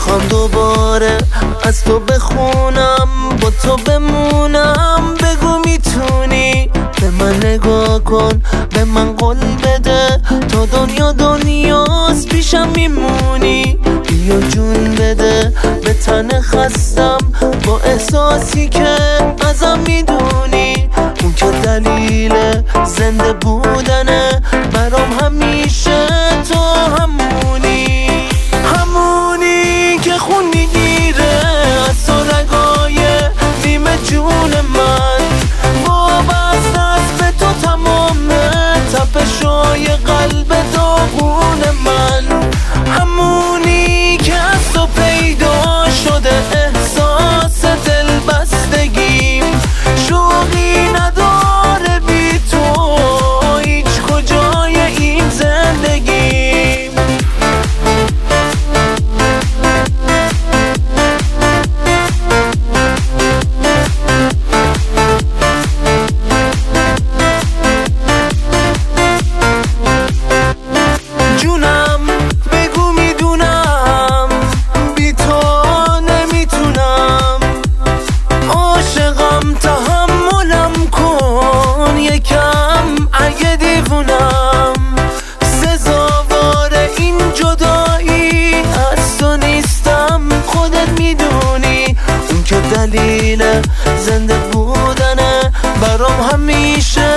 میخوام دوباره از تو بخونم، با تو بمونم. بگو میتونی به من نگاه کن، به من قول بده تا دنیاست پیشم میمونی. بیا جون بده به تن خستم، با احساسی که ازم میدونی. اون که دلیل زنده بودنه برام همیشه تو همونی. همونی که خون میگیره از تو رگای نیمه جون من، وابسته است به تو تمام تپشای قلب داغون من. همونی که از تو پیدا شده احساس دلبستگیم، شوقی نداره بی تو هیچ کجای این زندگیم. جونم بگو میدونم بی تو نمیتونم، عاشقم تحملم کن یکم اگه دیوونم. سزاوار این جدایی از تو نیستم، خودت میدونی. اون که دلیل زنده بودنه برام همیشه